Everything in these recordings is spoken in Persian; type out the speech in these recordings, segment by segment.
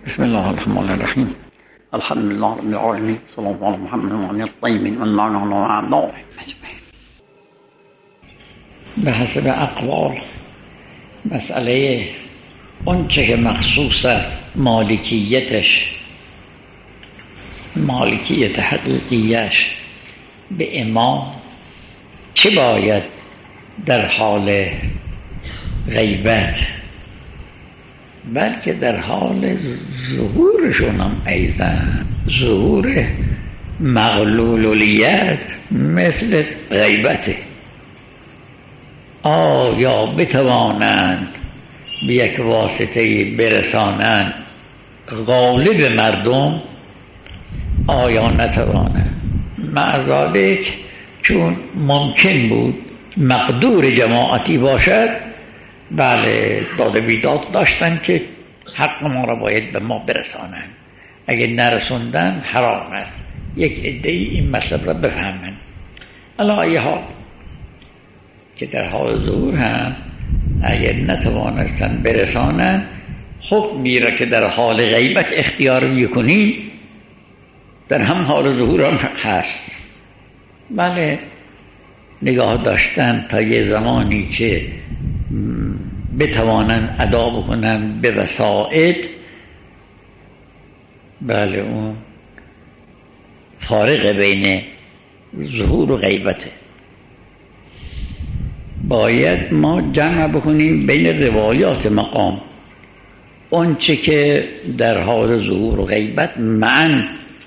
بسم الله الرحمن الرحیم. الحمد لله رب العالمین، صلی الله علی محمد و علی الطیبین و اللعنة و اعدائهم اجمعین. به حسب اقوال مسئله اون چه که مخصوص است مالکیتش، مالکیت حقیقیش به امام چه باید در حال غیبت بلکه در حال ظهورشون هم ایضا ظهور مغلولیت مثل غیبته. آیا بتوانند به یک واسطه برسانند غالب مردم؟ آیا نتوانند؟ مع ذالک چون ممکن بود مقدور جماعتی باشد، بله داد و بیداد داشتن که حق ما را باید به ما برسانند، اگه نرسوندن حرام است. یک عده‌ای این مطلب را بفهمند. علی ای حال که در حال ظهور هم اگر نتوانستن برسانن، حکمی را که در حال غیبت اختیار میکنین در هم حال ظهور هم هست. بله نگاه داشتن تا یه زمانی که بتوانن ادا بکنن به وسائط، بله اون فارق بین ظهور و غیبته. باید ما جمع بکنیم بین روایات مقام، اون چه که در حال ظهور و غیبت معاً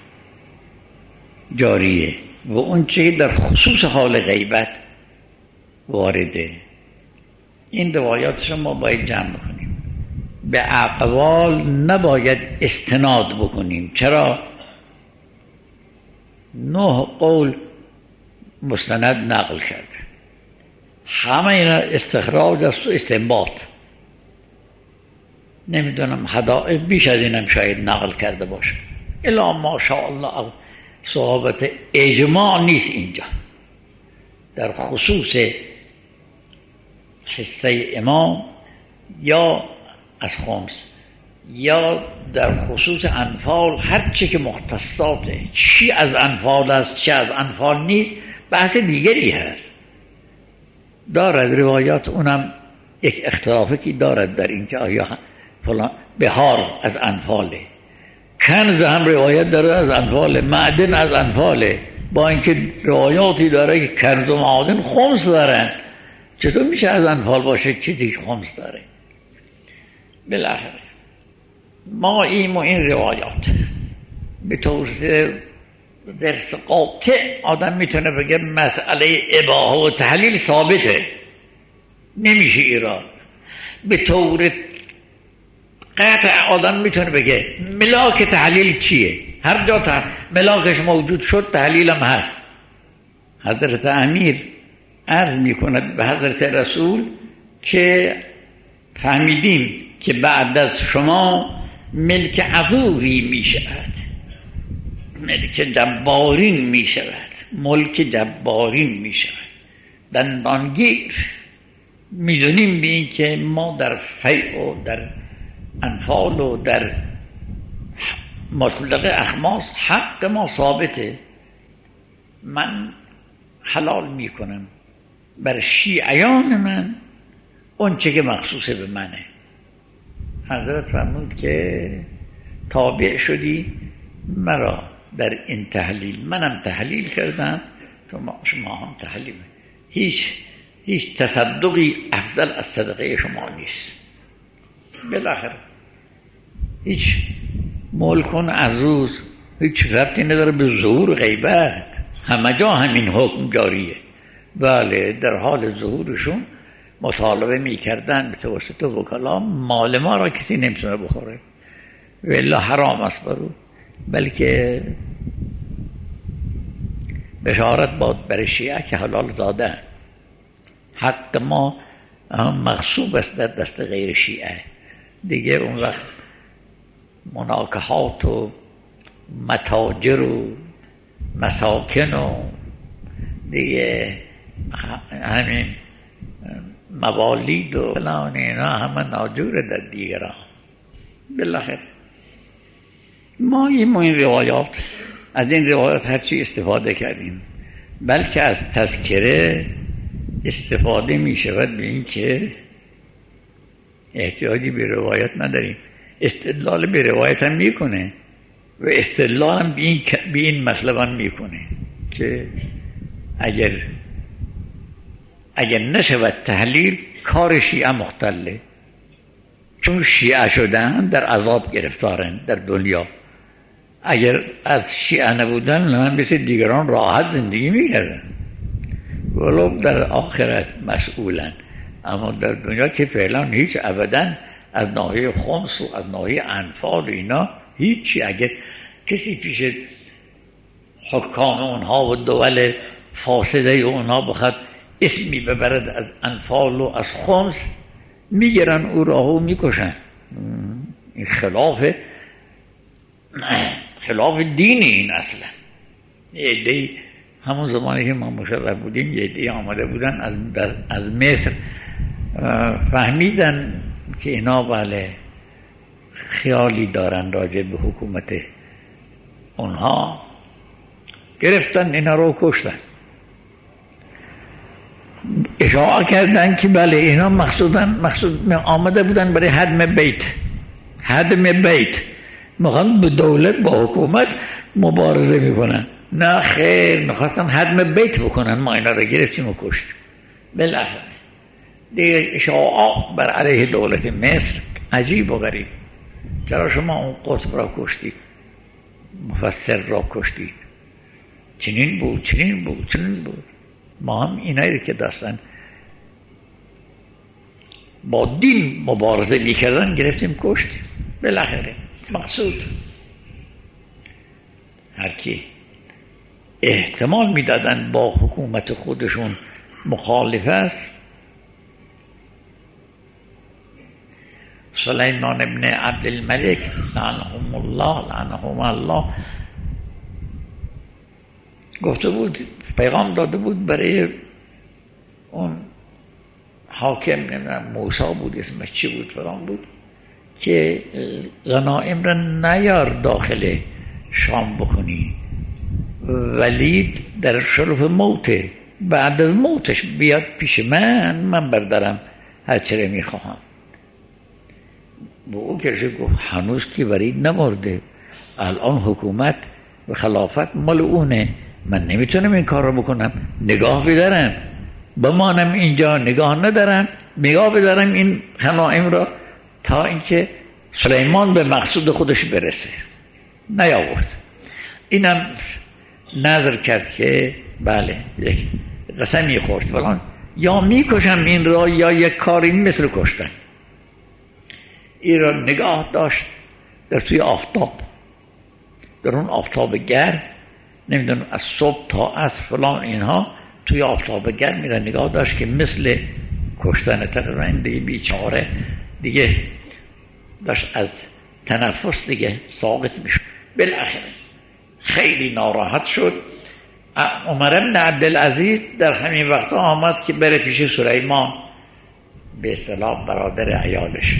جاریه و اون چه که در خصوص حال غیبت وارده. این روایاتش ما باید جمع بکنیم. به اقوال نباید استناد بکنیم. چرا؟ 9 قول مستند نقل کرد، همه اینا استخراج است و استنباط. نمیدونم حدائق بیش از اینم شاید نقل کرده باشه. الا ماشاءالله صحابت اجماع نیست اینجا در خصوص حصه امام یا از خمس یا در خصوص انفال. هر چی که مختصاته، چی از انفال است چی از انفال نیست بحث دیگری هست. دارد روایات اونم یک اختلافی که دارد در این که آیا فلان بهار از انفاله، کنز هم روایت داره از انفاله، معدن از انفاله، با اینکه روایاتی داره که کنز و معدن خمس دارن. چطور میشه از انفال باشه چیزی که خمس داره؟ بالاخره ما این روایات به طور درس قاطع آدم میتونه بگه مسئله اباحه و تحلیل ثابته، نمیشه ایران. به طور قطع آدم میتونه بگه ملاک تحلیل چیه، هر جا ملاکش موجود شد تحلیل هم هست. حضرت امیر عرض میکند به حضرت رسول که فهمیدیم که بعد از شما ملک عظومی میشود، ملک جبارین میشود، ملک جبارین میشود، دندانگیر. میدونیم به این که ما در فیع و در انفال و در مطلق اخماس حق ما ثابته. من حلال میکنم بر شیعیان من اون چه که مخصوص به منه. حضرت فرمود که تابع شدی مرا در این تحلیل، منم تحلیل کردم شما هم تحلیل. هیچ تصدقی افضل از صدقه شما نیست. بالاخره هیچ ملکون از روز هیچ ربطی نداره به ظهور غیبت، همه جا همین حکم جاریه. بله در حال ظهورشون مطالبه میکردن به توسط وکلا مال ما را کسی نمیتونه بخوره و الا حرام است برو، بلکه بشارت باد برای شیعه که حلال دادن. حق ما مغصوب است در دست غیر شیعه. دیگه اون وقت مناکحات و متاجر و مساکن و دیگه همین موالید و فلان اینا همه ناجوره در دیگران. بالاخره ما این روایات، از این روایات هرچی استفاده کردیم، بلکه از تذکره استفاده می شود به این که احتیاجی به روایت نداریم. استدلال به روایت هم میکنه و استدلال هم به این مطلب هم میکنه که اگر نشود تحلیل کار شیعه مختله، چون شیعه شدن در عذاب گرفتارن در دنیا. اگر از شیعه نبودن نه مثل دیگران راحت زندگی میکردن، ولو در آخرت مسئولن، اما در دنیا که فعلا هیچ ابدا از ناحیه خمس و از ناحیه انفال و اینا هیچی. اگر کسی پیش حکام اونها و دول فاسده اونها بخواد اسمی ببرد از انفال و از خمس، میگیرن او راهو میکشن. این خلاف دین این اصلا. یه عده‌ای همون زمانی که ما مشرف بودیم یه عده‌ای آمده بودن از مصر، فهمیدن که اینا بله خیالی دارن راجع به حکومت اونها، گرفتن اینا رو کشتن. اشاعه کردن که بله اینا مقصود آمده بودن برای هدم بیت، میخوان به دولت با حکومت مبارزه میکنن. نه خیر، میخواستن هدم بیت بکنن، ما اینا رو گرفتیم و کشتیم. بالاخره دیگه اشاعه بر علیه دولت مصر. عجیب و غریب، چرا شما اون قطب را کشتید، مفسر را کشتید، چنین بود. ما هم اینایی که داشتن با دین مبارزه میکردن گرفتیم کشتیم. بالاخره مقصود هر کی احتمال میدادن با حکومت خودشون مخالف است، سلیمان ابن عبدالملک لعنهم الله گفته بود، پیغام داده بود برای اون حاکم، نمیدونم موسی بود اسمش چی بود فلان بود، که غنایم را نیار داخل شام بکنی، ولید در شرف موته، بعد از موتش بیاد پیش من بردارم هر چره میخواهم. با او که گفت هنوز که ولید نمرده، الان حکومت و خلافت مال اونه، من نمیتونم این کار رو بکنم، نگاه بدارم بمانم اینجا، نگاه ندارم، نگاه بدارم این غنایم را تا اینکه سلیمان به مقصود خودش برسه. نیاورد. اینم نظر کرد که بله یک قسمی خورد فلان، یا میکشم این را یا یک کاری مثل کشتن. این را نگاه داشت در توی آفتاب، در اون آفتاب گرم، نمیدونم از صبح تا عصر فلان اینها توی آفتاب گرم میره نگاه داشت که مثل کشتن تقریبا بیچاره دیگه داشت از تنفس دیگه ساقط میشد. بالاخره خیلی ناراحت شد. عمر بن عبدالعزیز در همین وقت آمد که بره پیش سلیمان، به اصطلاح برادر عیالش،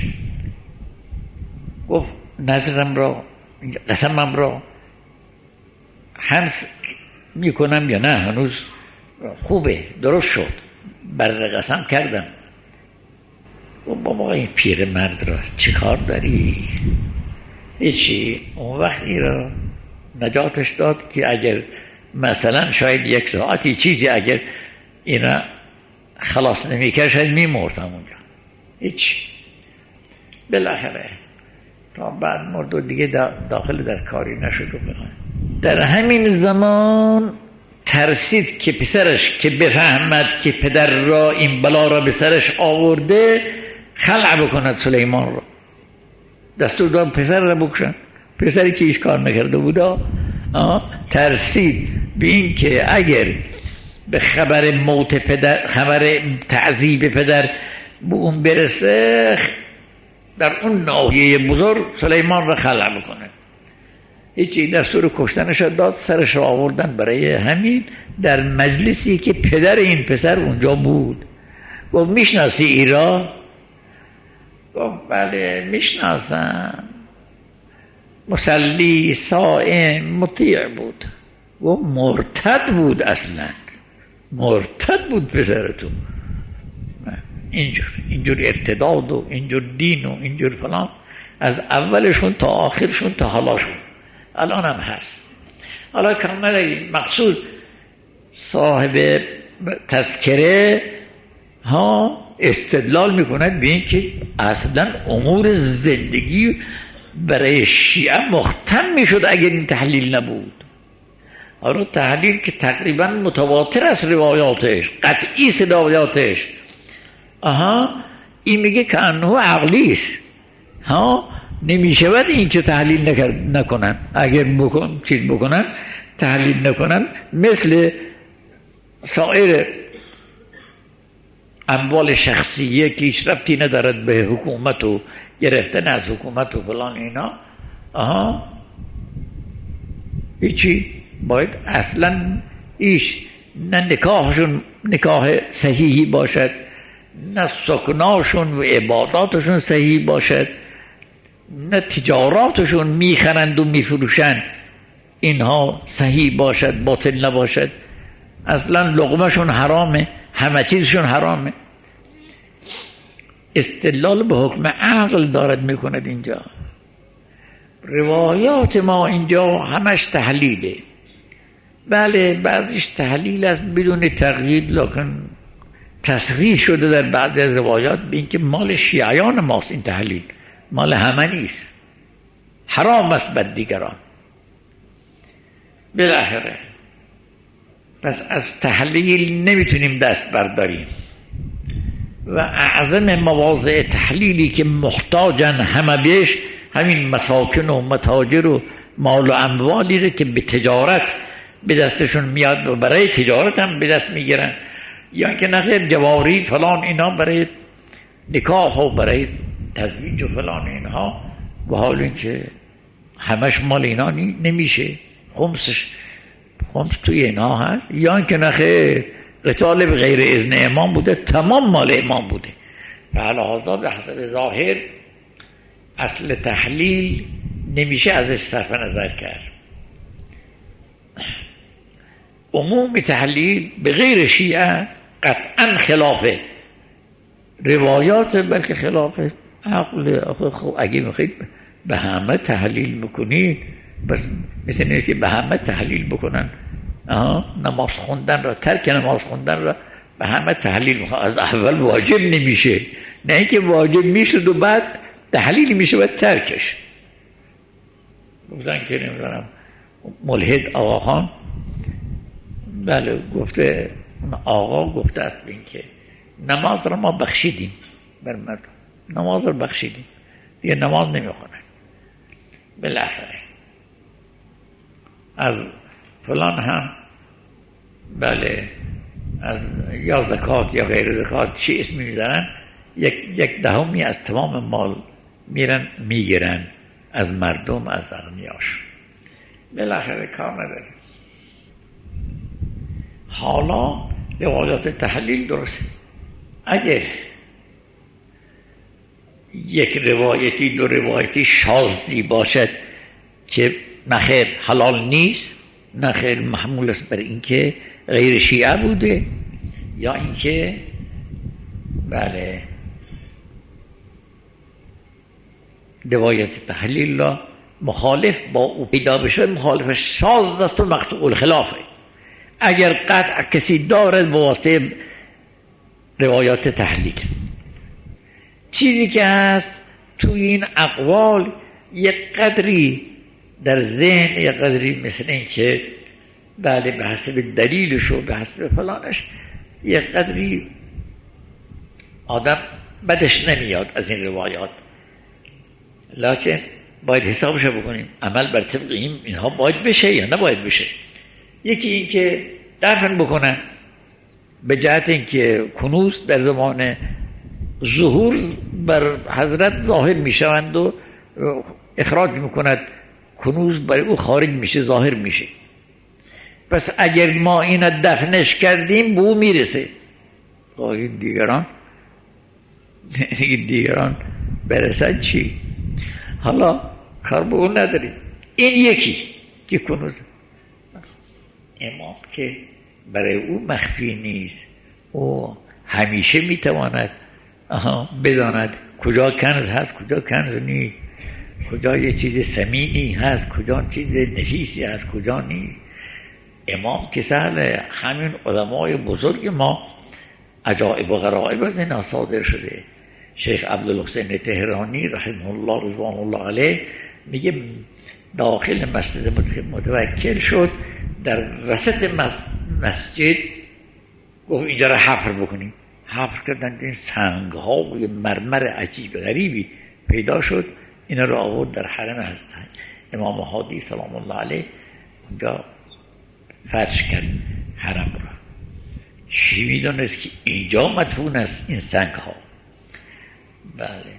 گفت نظرم را، قسمم را همس میکنم یا نه، هنوز خوبه، درست شد، بر قسم کردم. گفت بابا این پیر مرد را چه کار داری؟ هیچی. اون وقتی را نجاتش داد که اگر مثلا شاید یک ساعتی چیزی اگر اینا خلاص نمیکرد شاید میمرد همونجا. هیچ. بالاخره تا بعد مرد و دیگه داخل در کاری نشد. در همین زمان ترسید که پسرش که بفهمد که پدر را این بلا را به سرش آورده خلع بکند سلیمان را. دستور داد پسر را بکشن. پسری که هیچ کار نکرده بود ترسید به این که اگر به خبر موت پدر، خبر تعذیب پدر به اون برسه، در اون ناحیه بزرگ سلیمان را خلع بکنه. هیچی. دستور کشتنش داد، سرش را آوردن. برای همین در مجلسی که پدر این پسر اونجا بود گفت میشناسی ایرا؟ گفت بله میشناسم. مصلی، صائم، مطیع بود و مرتد بود. اصلا مرتد بود پسرتون. اینجور ارتداد و اینجور دین و اینجور فلان، از اولشون تا آخرشون تا حالاشون الان هم هست. حالا کاملا مقصود صاحب تذکره ها استدلال میکند به این که اصلا امور زندگی برای شیعه مختم میشد اگر این تحلیل نبود. حالا تحلیل که تقریبا متواتر است، روایاتش قطعی روایاتش، این میگه که انه عقلی است. نمیشود این که تحلیل نکنن. اگر چیز بکنن تحلیل نکنن، مثل سایر اموال شخصیه که هیچ ربطی ندارد به حکومت و گرفتن از حکومت و فلان اینا، هیچی. باید اصلا ایش نه نکاحشون نکاح صحیحی باشد، نه سکناشون و عباداتشون صحیح باشد، نه تجاراتشون میخرند و میفروشند اینها صحیح باشد، باطل نباشد. اصلا لقمهشون حرامه، همه چیزشون حرامه. استدلال به حکم عقل دارد میکند اینجا. روایات ما اینجا همش تحلیله. بله بعضیش تحلیل است بدون تقیید، لکن تصریح شده در بعضی از روایات به اینکه مال شیعیان ماست. این تحلیل مال همه نیست، حرام است بر دیگران. بالاخره پس از تحلیل نمیتونیم دست برداریم و اعظم مواضع تحلیلی که محتاجن همه بهش همین مساکن و متاجر و مال و اموالی رو که به تجارت به دستشون میاد و برای تجارت هم به دست میگیرن، یا که نخیر جواری فلان اینا برای نکاح و برای تزویج و فلان اینها، و حال اینکه همش مال اینا نمیشه، خمس توی اینا هست، یا که نخیر قتال به غیر اذن امام بوده، تمام مال امام بوده. به لحاظا به حسب ظاهر اصل تحلیل نمیشه ازش صرف نظر کرد. عموم تحلیل به غیر شیعه قطعا خلاف روایات، بلکه خلاف عقل. خب اگه میخواید به همه تحلیل بکنید، بس مثل نیست که به همه تحلیل بکنن. نماز خوندن را، ترک نماز خوندن را به همه تحلیل بکنن. از اول واجب نمیشه، نه اینکه واجب میشد و بعد تحلیل میشه و ترکش. گفتن که نمیدونم ملحد آقا خان، بله گفته، آقا گفته است این که نماز را ما بخشیدیم بر مردم، نماز را بخشیدیم، دیگه نماز نمیخونن. بالاخره از فلان هم بله از یا زکات یا غیر زکات چی اسمی میدارن، یک دهمی از تمام مال میگیرن از مردم، از اغنیاش. بالاخره کار نداریم. حالا روایات تحلیل درست، اگر یک روایتی دو روایتی شاذی باشد که نخیر حلال نیست، نخیر محمول است بر اینکه غیر شیعه بوده، یا اینکه بله روایت تحلیل را مخالف با او پیدا بشه، مخالف شاذ است و مقطوع الخلافه. اگر قطع کسی دارد با واسطه روایات تحلیل، چیزی که هست توی این اقوال یک قدری در ذهن، یک قدری مثل این که بله به حسب دلیلش و به حسب فلانش یک قدری آدم بدش نمیاد از این روایات، لکن باید حسابش بکنیم عمل بر طبق اینها باید بشه یا نباید بشه. یکی این که دفن بکنن به جهت اینکه کنوز در زمان ظهور بر حضرت ظاهر میشوند و اخراج میکند، کنوز برای او خارج میشه، ظاهر میشه. پس اگر ما اینا دفنش کردیم به او میرسه. این دیگران برسد چی؟ حالا کار به اون نداریم. این یکی که کنوز امام که برای او مخفی نیست، او همیشه میتواند بداند کجا کنز هست کجا کنز نیست، کجا یه چیز ثمینی هست کجا چیز نفیسی هست کجا نیست. امام که سهل همین علمای بزرگ ما عجائب و غرائب از اینا صادر شده. شیخ عبدالحسین تهرانی رحمه الله رضوان الله علیه میگه داخل مسجد متوکل شد، در وسط مسجد گفت اینجا را حفر بکنیم. حفر کردن، این سنگ ها و مرمر عجیب غریبی پیدا شد، اینا رو آورد در حرم هستن امام هادی سلام الله علیه، اونجا فرش کرد حرم را. چی میدونست که اینجا مدفون است این سنگ ها. بله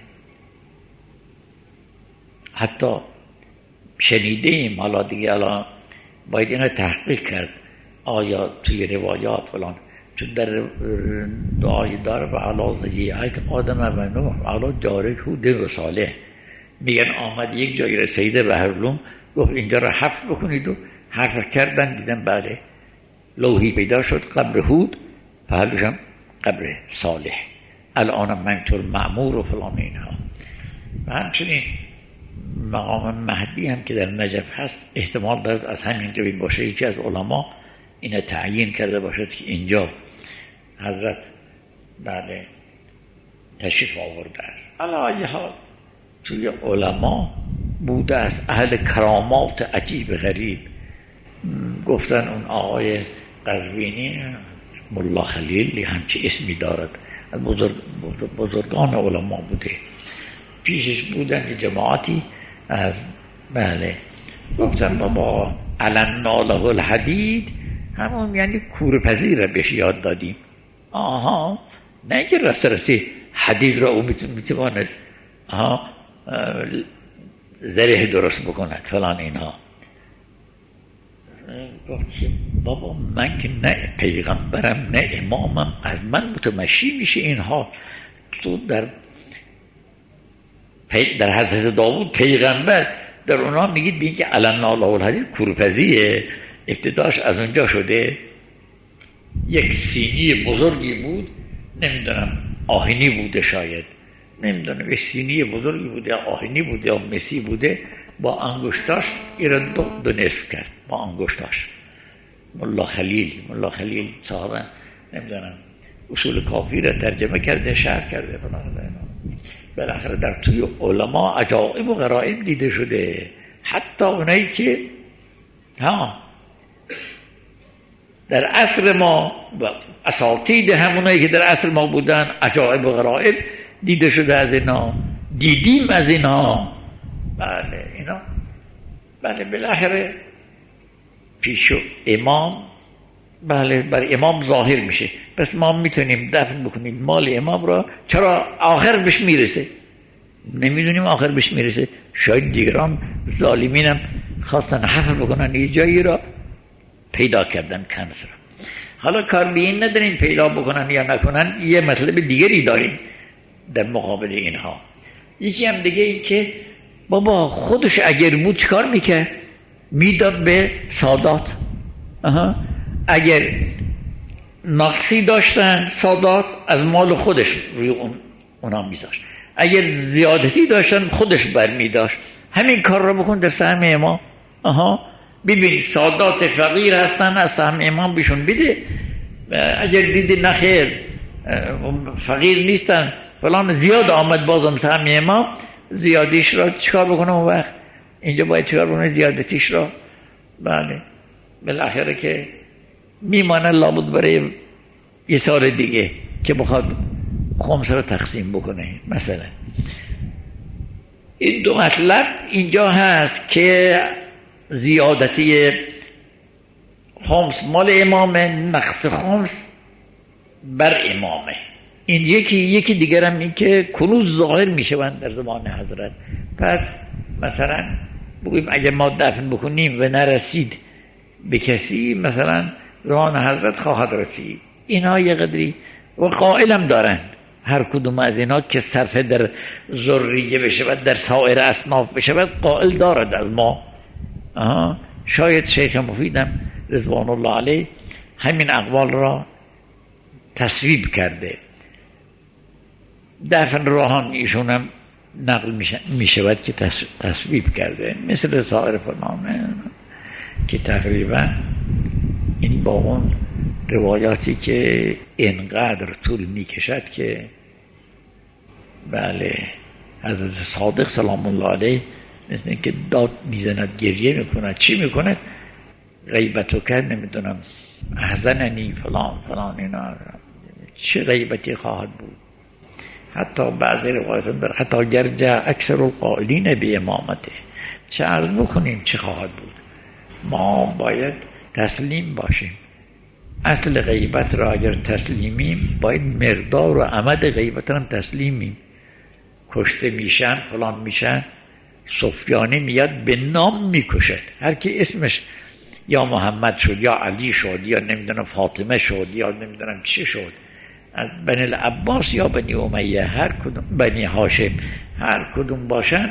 حتی شنیده ایم، حالا دیگه الان باید اینو تحقیق کرد آیا توی روایات فلان، چون در دعای دار و علا زیعک آدم و نوح علا جارک هود و صالح میگن آمد یک جایی رسیده به هرلوم گفت اینجا را حفر بکنید و حفر کردن، دیدن بله لوحی پیدا شد قبر هود، پهلوش هم قبر صالح، الان منطور معمور و فلان اینها. و همچنین مقام مهدی هم که در نجف هست احتمال دارد از همینجا باشه، یکی از علما اینو تعیین کرده باشد که اینجا حضرت بله تشریف آورده است. علی حال توی علما بوده است اهل کرامات عجیب غریب. گفتن اون آقای قزوینی ملا خلیل همچه اسمی دارد، از بزرگان علما بوده. پیشش بودن جماعتی از بله گفتن بابا علنا له الحدید، همون یعنی کورپذیر بهش یاد دادیم. آها نه اینکه راستی حدید را او میتوانست زره درست بکند فلان اینها. گفت بابا من که نه پیغمبرم نه امامم، از من متمشی میشه اینها. تو در حضرت داوود پیغمبر در اونا میگید بین که علنا له الحدید کورپذیه، ابتداش از اونجا شده. یک سینی بزرگی بود، نمیدونم آهنی بوده، شاید نمیدونم یک سینی بزرگی بوده آهنی بوده یا مسی بوده، با انگشتاش این را دو نصف کرد با انگشتاش. ملا خلیل صاحب نمیدونم اصول کافی را ترجمه کرده شرح کرده. بالاخره در توی علما عجائب و غرائب دیده شده، حتی اونایی که در عصر ما و اساطید همونایی که در عصر ما بودن عجائب و غرائب دیده شده از اینا، دیدیم از اینا. بله اینا بله بالاخره پیش امام بله بر امام ظاهر میشه، پس ما میتونیم دفن بکنیم مال امام را. چرا آخر بهش میرسه؟ نمیدونیم آخر بهش میرسه، شاید دیگران ظالمینم خواستن حفر بکنن یه جایی را پیدا کردن کنز را. حالا کار به این نداریم پیدا بکنن یا نکنن، یه مطلب دیگری داریم در مقابل اینها. یکی هم دیگه این که بابا خودش اگر بود چکار میکرد؟ میداد به سادات. اگر نقصی داشتن سادات از مال خودش روی اونا میذاشت، اگر زیادتی داشتن خودش برمیداشت. همین کار رو بکن در سهم امام. ببین سادات فقیر هستن، از سهم امام بیشون بده. اگر دیدی نخیر فقیر نیستن فلان زیاد آمد بازم سهم امام، زیادیش را چکار بکنه اون وقت؟ اینجا باید چکار بکنه زیادتیش را؟ بله بالاخره که میمانه لابد برای یه سال دیگه که بخواد خمس را تقسیم بکنه. مثلا این دو مطلب اینجا هست که زیادتی خمس مال امامه، نقص خمس بر امامه. این یکی دیگر هم این که کنوز ظاهر میشوند در زمان حضرت. پس مثلا بگویم اگه ما دفن بکنیم و نرسید به کسی، مثلا زمان حضرت خواهد رسید. اینها یه قدری و قائلم دارن هر کدوم از اینا که صرف در ذریه بشود در سایر اصناف بشود قائل دارد از ما. شاید شیخ مفیدم رضوان الله علیه همین اقوال را تصویب کرده. دفن روحان ایشون هم نقل می شود که تصویب کرده، مثل سایر فلان که تقریبا این با اون روایاتی که اینقدر طول می کشد که بله حضرت صادق سلام الله علیه مثل اینکه داد میزند، گریه میکند، چی میکند، غیبتو کرد، نمیدونم احزننی فلان فلان، اینا چه غیبتی خواهد بود. حتی بعضی روایات در حتی گرجه اکثر القائلین به امامته، چه عرض بکنیم چه خواهد بود. ما باید تسلیم باشیم. اصل غیبت را اگر تسلیمیم باید مقدار و عمد غیبت هم تسلیمیم. کشته میشن فلان میشن، سفیانی میاد به نام میکشد، هر کی اسمش یا محمد شد یا علی شد یا نمیدونم فاطمه شد یا نمیدونم چی شد، از بنی العباس یا بنی امیه، هر کدوم بنی هاشم، هر کدوم باشن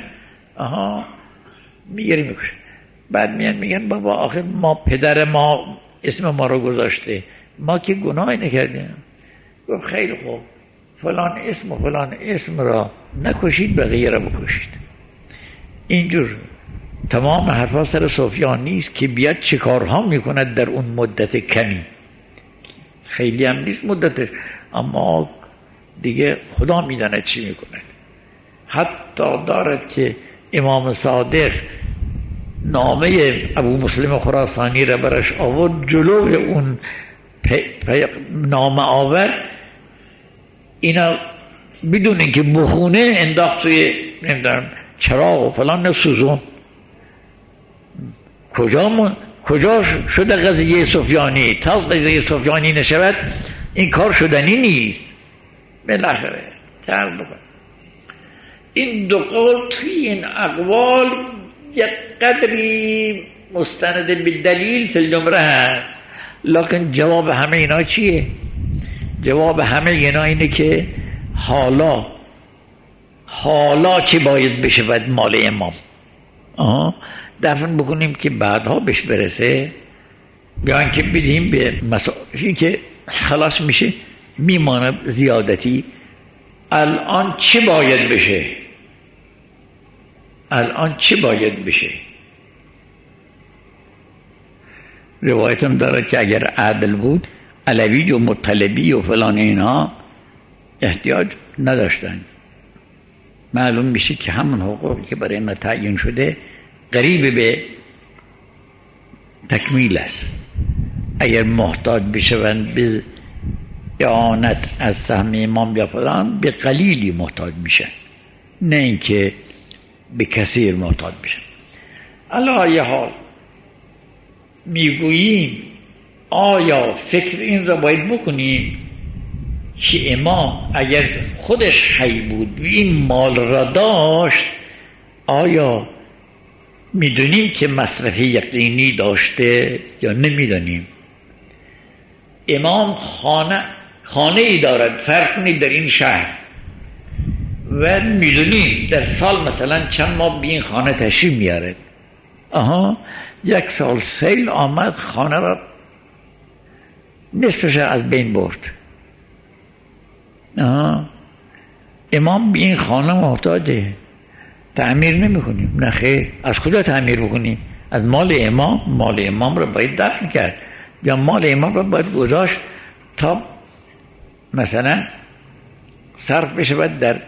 میگیری میکشد. بعد میگن بابا آخر ما پدر ما اسم ما رو گذاشته، ما که گناهی نکردیم. گفت خیلی خوب، فلان اسم و فلان اسم را نکشید، بقیه را بکشید. اینجور تمام حرفا سر سفیان نیست که بیاد چه کارها میکند در اون مدت کمی، خیلی هم نیست مدتش، اما دیگه خدا میداند چی میکند. حتی دارد که امام صادق نامه ابو مسلم خراسانی را برش آورد، جلوی اون نامه آور اینا بدون اینکه بخونه انداخت توی نمیدونم چراغ و فلان نسوزون. کجا شده قضیه سفیانی؟ تا قضیه سفیانی نشود این کار شدنی نیست. بالاخره تعال بکن. این دو قول توی این اقوال یک قدری مستند به دلیل فی الجمله هست، لکن جواب همه اینا چیه؟ جواب همه اینا اینه که حالا چی باید بشود مال امام؟ دفن بکنیم که بعدها بهش برسه، بیان که بدیم به مسائلی که خلاص میشه میمانه زیادتی. الان چی باید بشه؟ الان چی باید بشه؟ روایتم داره که اگر عادل بود علوی و مطلبی و فلان اینها احتیاج نداشتن. معلوم میشه که همون حقوقی که برای ما تعیین شده قریب به تکمیل است. اگر محتاج بشوند به اعانت از سهم امام یا فلان به قلیلی محتاج میشن، نه اینکه به کثیر محتاج بشن. علی ای حال میگوییم آیا فکر این را باید بکنیم که امام اگر خودش حی بود و این مال را داشت، آیا میدونیم که مصرف یقینی داشته یا نمیدونیم؟ امام خانه ای دارد فرق کنید در این شهر و میدونیم در سال مثلا چند ماه به این خانه تشریف میارد. یک سال سیل آمد، خانه را نصفش از بین برد. امام به این خانه محتاجه، تعمیر نمی کنیم. نه خیر، از کجا تعمیر بکنیم؟ از مال امام. مال امام را باید دفن کرد یا مال امام را باید گذاشت تا مثلا صرف بشود در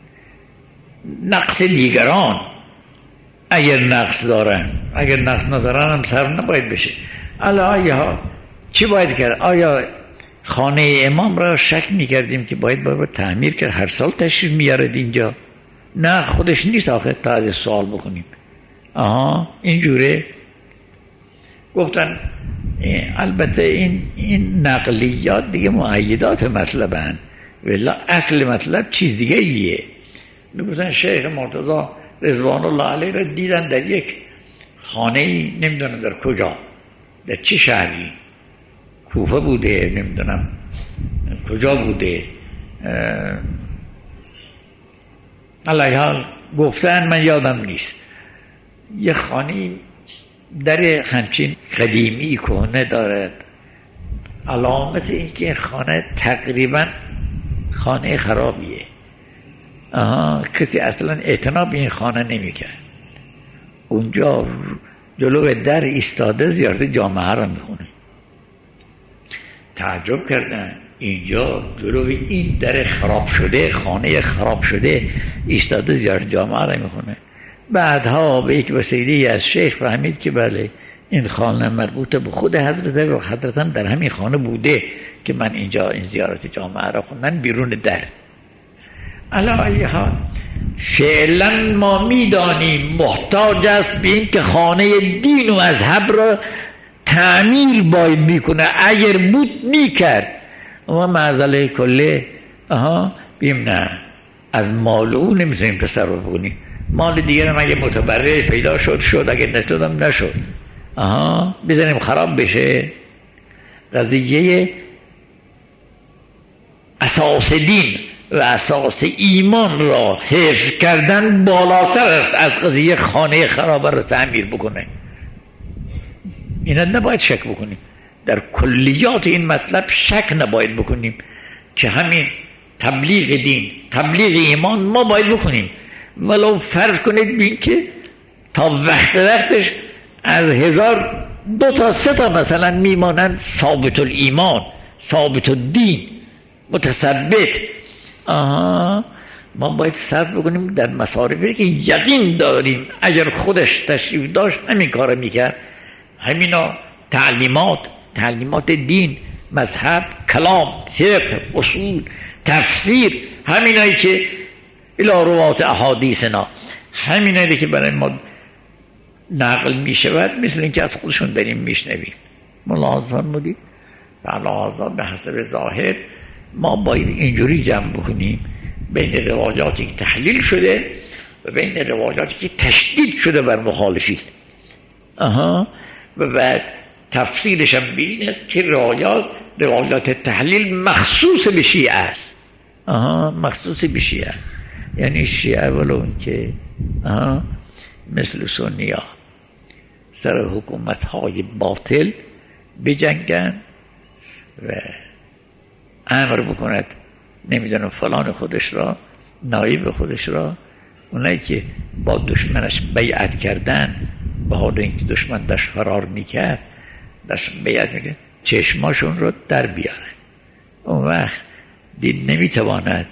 نقص دیگران اگر نقص دارن، اگر نقص ندارن هم صرف نباید بشه. الهی چی باید کرد؟ آیا خانه امام را شک میکردیم که باید تعمیر کرد، هر سال تشریف میارد اینجا؟ نه خودش نیست آخه تا از سوال بکنیم. اینجوره گفتن. البته این نقلیات دیگه معیدات مطلبن، ولی اصل مطلب چیز دیگه ایه. میگفتن شیخ مرتضی رضوان الله علیه را دیدن در یک خانه، نمیدونم در کجا، در چه شهری، کوفه بوده نمیدونم کجا بوده، علیه حال گفتن، من یادم نیست، یه خانه در همچین قدیمی کهنه دارد، علامت این که خانه تقریبا خانه خرابیه. کسی اصلا اعتنا به این خانه نمیکرد. اونجا جلو در ایستاده زیارت جامعه رو میخونه. تعجب کردن، اینجا جلو این در خراب شده، خانه خراب شده ایستاده زیارت جامعه رو میخونه. بعدها به یک وسیله از شیخ فهمید که بله این خانه مربوط به خود حضرت و حضرت هم در همین خانه بوده که من اینجا این زیارت جامعه را خوندن بیرون در. علی ای حال فعلا ما میدانیم محتاج است به این که خانه دین و مذهب را تعمیر باید میکنه، اگر بود میکرد. اما معضله کله بیم نه، از مال او نمیتونیم تصرف کنیم، مال دیگر هم اگه متبرع پیدا شد، اگه نشد هم نشد، بزنیم خراب بشه. قضیه اساس دین و اساس ایمان را حفظ کردن بالاتر است از قضیه خانه خراب را تعمیر بکنه. اینا نباید شک بکنیم، در کلیات این مطلب شک نباید بکنیم که همین تبلیغ دین، تبلیغ ایمان ما باید بکنیم. ولو فرض کنید بین که تا وقتش از 1000 2 تا 3 تا مثلا میمانند ثابت الایمان، ثابت الدین، متثبت. ما باید صرف بکنیم در مصارفی که یقین داریم اگر خودش تشریف داشت همین کار میکرد. همینا تعلیمات دین، مذهب، کلام، فقه، اصول، تفسیر، همینایی که الی روات احادیثنا، همینایی که برای ما نقل میشود، مثل اینکه از خودشون بریم میشنویم. ملاحظه فرمودید؟ ملاحظه به حسب ظاهر ما باید اینجوری جمع بکنیم بین روایاتی که تحلیل شده و بین روایاتی که تشدید شده بر مخالفین. و بعد تفصیلش هم بین است که روایات تحلیل مخصوص به شیعه است. مخصوص به شیعه، یعنی شیعه ولو که مثل سنی‌ها سر حکومت‌های باطل بجنگن و امر بکند نمیدونم فلان خودش را، نایب خودش را، اونایی که با دشمنش بیعت کردن به حال اینکه دشمن داشت فرار میکرد داشت بیعت میکرد، چشماشون رو در بیاره. اون وقت دید نمیتواند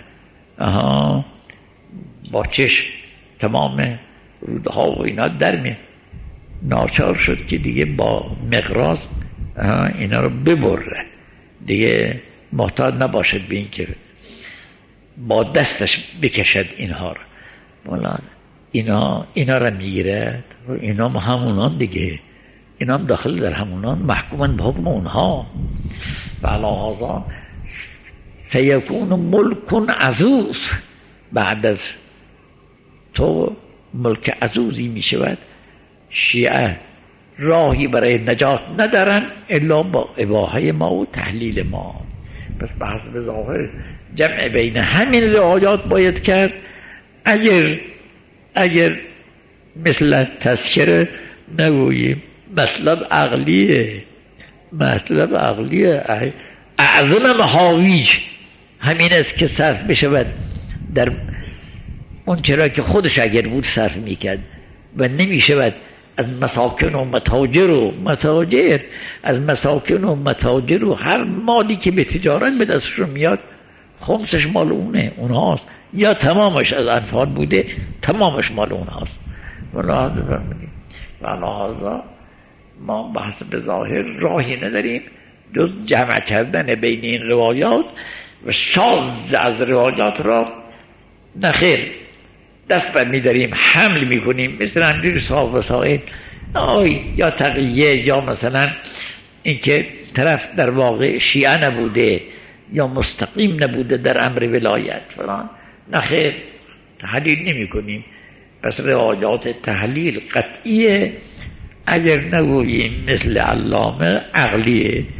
با چشم تمام رودها و اینا در می، ناچار شد که دیگه با مقراض اینا رو ببره، دیگه محتاج نباشد به این که با دستش بکشد اینها رو. اینا رو میگیرد و اینا همونان دیگه، اینا هم داخل در همونان، محکومن به حکم اونها. و علاوه سیکون ملک عزوز، بعد از تو ملک عزوزی می شود. شیعه راهی برای نجات ندارن الا با اباحه ما و تحلیل ما. پس به حسب ظاهر جمع بین همین روایات باید کرد. اگر مثل تذکره نگوییم مطلب عقلیه اعظم محاویج همین است که صرف بشود در اون چرا که خودش اگر بود صرف میکرد و نمیشود از مساکن و متاجر از مساکن و متاجر و هر مالی که به تجارت به دستشون میاد خمسش مال اونهاست، یا تمامش از انفال بوده تمامش مال اونهاست. ملاحظه فرمودید؟ ملاحظه ما به حسب ظاهر راهی نداریم جز جمع کردن بین این روایات و شاذ از روایات را نخیر دست بر می‌داریم، حمل می‌کنیم، مثل همجوری صاحب وسائل یا تقیه یا مثلا اینکه طرف در واقع شیعه نبوده یا مستقیم نبوده در امر ولایت فلان، نخیر تحلیل نمی‌کنیم. پس روایات تحلیل قطعیه، اگر نگوییم مثل علامه عقلیه.